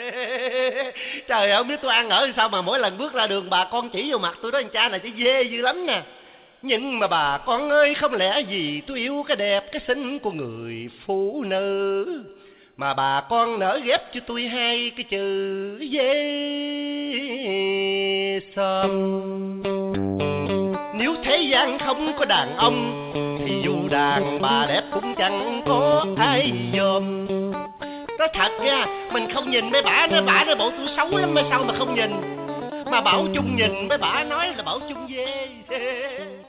Trời ơi, không biết tôi ăn ở sao mà mỗi lần bước ra đường bà con chỉ vô mặt tôi đó, anh cha này chỉ dê dữ lắm nè. Nhưng mà bà con ơi, không lẽ gì tôi yêu cái đẹp cái xinh của người phụ nữ mà bà con nỡ ghép cho tôi hai cái chữ dê sòm. Nếu thế gian không có đàn ông thì dù đàn bà đẹp cũng chẳng có ai dòm. Nói thật nha, mình không nhìn mấy bả nói bộ tôi xấu lắm, mà sao mà không nhìn. Mà Bảo Chung nhìn mấy bả nói là Bảo Chung dê.